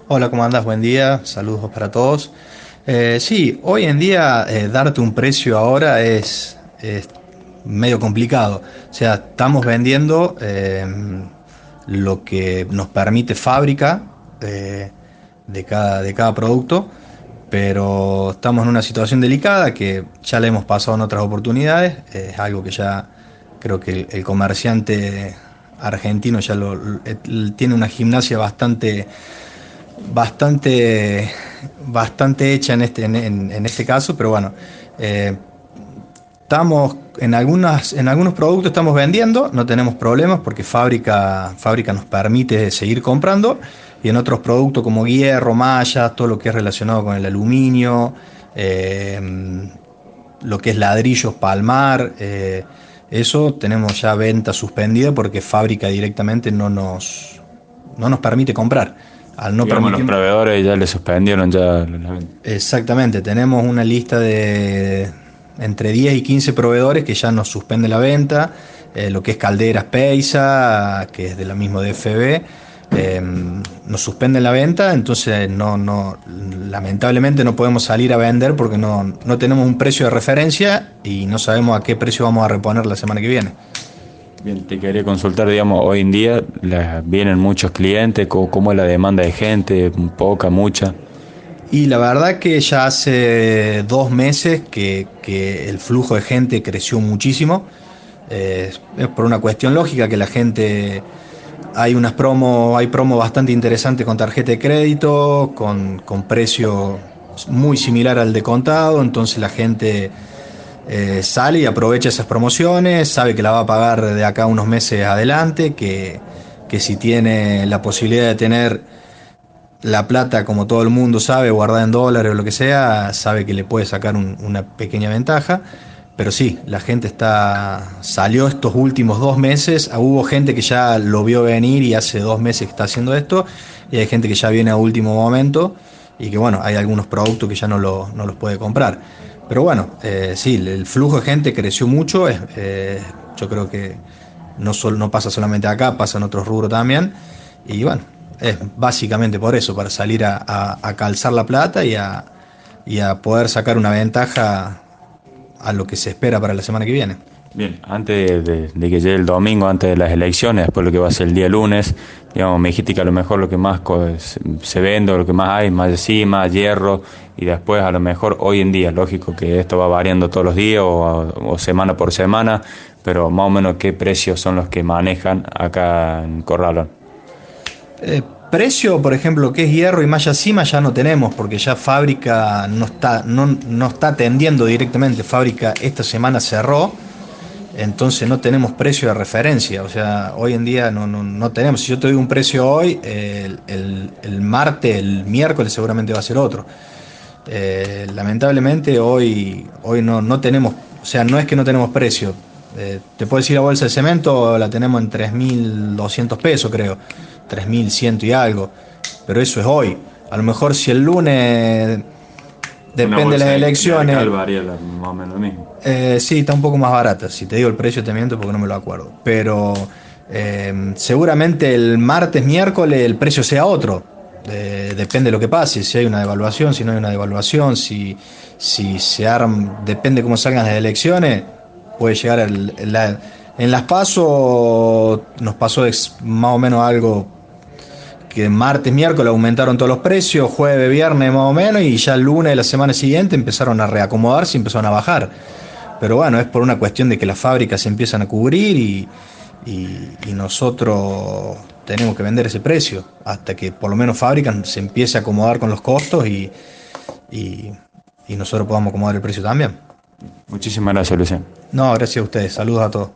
Hola, ¿cómo andás? Buen día, saludos para todos. Sí, hoy en día darte un precio ahora es medio complicado. O sea, estamos vendiendo lo que nos permite fábrica eh, de cada producto, pero estamos en una situación delicada que ya la hemos pasado en otras oportunidades. Es algo que ya creo que el comerciante argentino ya tiene una gimnasia bastante, bastante hecha en este caso, pero bueno, eh, estamos en algunos productos estamos vendiendo, no tenemos problemas porque fábrica nos permite seguir comprando, y en otros productos como hierro, malla, todo lo que es relacionado con el aluminio, eh, lo que es ladrillos, palmar, eso tenemos ya venta suspendida porque fábrica directamente no nos permite comprar. Al no Digamos, los permitir. proveedores ya le suspendieron ya la venta. Exactamente, tenemos una lista de entre 10 y 15 proveedores que ya nos suspende la venta, lo que es Calderas Peisa, que es de la misma DFB, nos suspenden la venta, entonces lamentablemente no podemos salir a vender porque no tenemos un precio de referencia y no sabemos a qué precio vamos a reponer la semana que viene. Bien, te quería consultar, digamos, hoy en día vienen muchos clientes, ¿cómo es la demanda de gente? ¿Poca, mucha? Y la verdad que ya hace 2 meses que el flujo de gente creció muchísimo. Es por una cuestión lógica que la gente, hay promos bastante interesantes con tarjeta de crédito, con precio muy similar al de contado, entonces la gente sale y aprovecha esas promociones, sabe que la va a pagar de acá a unos meses adelante, que si tiene la posibilidad de tener la plata, como todo el mundo sabe, guardada en dólares o lo que sea, sabe que le puede sacar una pequeña ventaja. Pero sí, la gente salió estos últimos 2 meses, hubo gente que ya lo vio venir y hace 2 meses que está haciendo esto, y hay gente que ya viene a último momento y que bueno, hay algunos productos que ya no los puede comprar. Pero bueno, sí, el flujo de gente creció mucho, yo creo que no pasa solamente acá, pasa en otros rubros también, y bueno, es básicamente por eso, para salir a calzar la plata y a poder sacar una ventaja a lo que se espera para la semana que viene. Bien, antes de que llegue el domingo, antes de las elecciones, después lo que va a ser el día lunes, digamos, me dijiste que a lo mejor lo que más se vende, o lo que más hay, más de sí, más hierro, y después a lo mejor hoy en día, lógico que esto va variando todos los días o semana por semana, pero más o menos qué precios son los que manejan acá en Corralón. Precio, por ejemplo, que es hierro y malla cima, ya no tenemos, porque ya fábrica no está atendiendo directamente. Fábrica esta semana cerró, entonces no tenemos precio de referencia. O sea, hoy en día no tenemos. Si yo te doy un precio hoy, el martes, el miércoles seguramente va a ser otro. Lamentablemente hoy no tenemos, o sea, no es que no tenemos precio. Te puedo decir, la bolsa de cemento la tenemos en 3.200 pesos, creo, 3.100 y algo, pero eso es hoy. A lo mejor si el lunes, Una depende de bolsa las de Arcal elecciones, varía más o menos lo mismo. sí, está un poco más barata. Si te digo el precio te miento porque no me lo acuerdo, pero seguramente el martes, miércoles el precio sea otro. Depende de lo que pase, si hay una devaluación, si no hay una devaluación, si se arma, depende cómo salgan las elecciones, puede llegar en las PASO nos pasó más o menos algo que martes, miércoles aumentaron todos los precios, jueves, viernes más o menos, y ya el lunes de la semana siguiente empezaron a reacomodarse y empezaron a bajar. Pero bueno, es por una cuestión de que las fábricas se empiezan a cubrir y nosotros tenemos que vender ese precio hasta que por lo menos fábrica se empiece a acomodar con los costos y, y nosotros podamos acomodar el precio también. Muchísimas gracias, Luciano. No, gracias a ustedes. Saludos a todos.